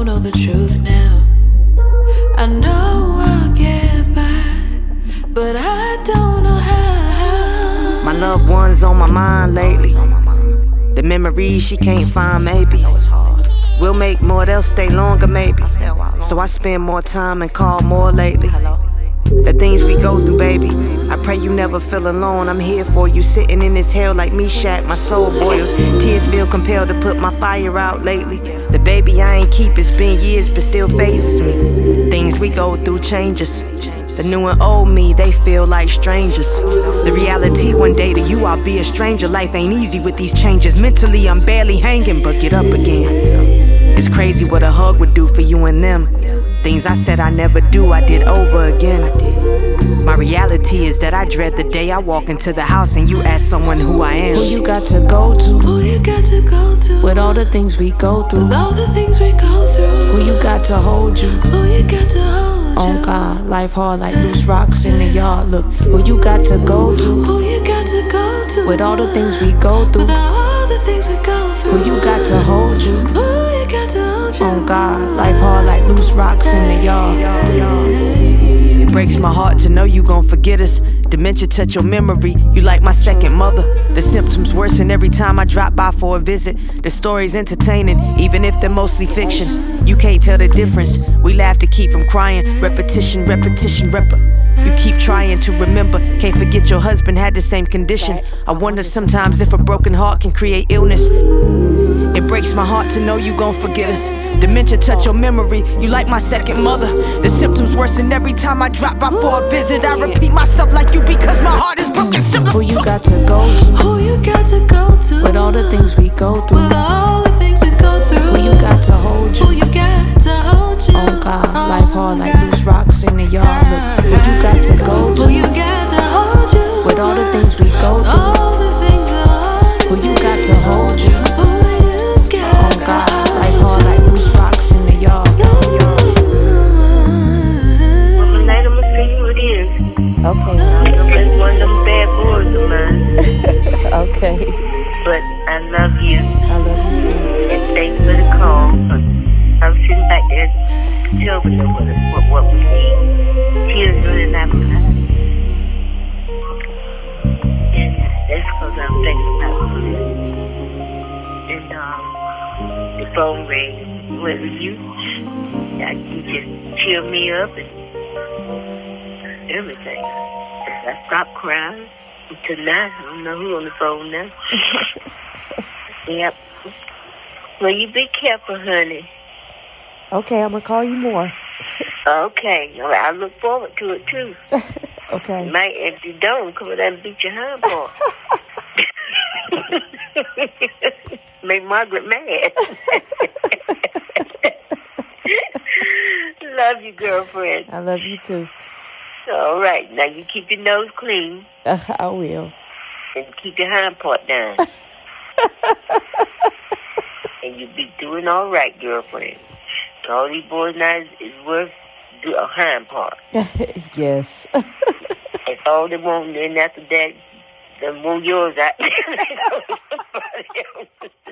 don't know the truth now. I know I'll get back, but I don't know how. My loved one's on my mind lately. The memories she can't find, maybe. We'll make more, they'll stay longer, maybe. So I spend more time and call more lately. The things we go through, baby, I pray you never feel alone. I'm here for you, sitting in this hell like Meshach. My soul boils, tears feel compelled to put my fire out lately. The baby I ain't keep, it's been years but still phases me. Things we go through change us. The new and old me, they feel like strangers. The reality, one day to you I'll be a stranger. Life ain't easy with these changes. Mentally I'm barely hanging, but get up again. It's crazy what a hug would do for you and them. Things I said I never do, I did over again. My reality is that I dread the day I walk into the house and you ask someone who I am. Who you got to go to? Who you got to go to? With all the things we go through. With all the things we go through. Who you got to hold you? Who you got to hold you? Oh God, life hard like loose rocks in the yard. Look, who you got to go to? Who you got to go to? With all the things we go through. With all the things we go through. Who you got to hold you? Who you got to hold you? Oh God, life hard like loose rocks in the yard. It breaks my heart to know you gon' forget us. Dementia touch your memory, you like my second mother. The symptoms worsen every time I drop by for a visit. The story's entertaining, even if they're mostly fiction. You can't tell the difference, we laugh to keep from crying. Repetition, repetition, you keep trying to remember. Can't forget your husband had the same condition. I wonder sometimes if a broken heart can create illness. It breaks my heart to know you gon' forget us. Dementia touch your memory, you like my second mother. The symptoms worsen every time I drop by for a visit. I repeat myself like you because my heart is broken. Who you got to go to? Who you got to go to? With all the things we go through. With all the things we go through. Who you got to hold you? Who you got to hold you? Oh God, life hard like loose rocks in the yard. Look, who you got to go to? Who you got to hold you? With all the things we go through. All the things I hold you. Who you got to hold you? Who you got Oh God, life hard like loose rocks in the yard. Well, tonight I'ma tell you what it is. Okay. I'm gonna play one of them bad boys of mine. Okay. But I love you. I love you too. And thanks for the call. I'm sitting back there telling them what we need. Tears running out my eyes. And that's because I'm thinking about you. And the phone rang. Went with you. You just cheer me up and everything. I stopped crying. Tonight, I don't know who's on the phone now. Yep. Well, you be careful, honey. Okay, I'm gonna call you more. Okay. Well, I look forward to it, too. Okay. If you don't, come over there and beat your hind part. Make Margaret mad. Love you, girlfriend. I love you too. All right. Now, you keep your nose clean. I will. And keep your hind part down. And you be doing all right, girlfriend. All these boys now is worth a hind part. Yes. That's all they want. And after that, they want yours out.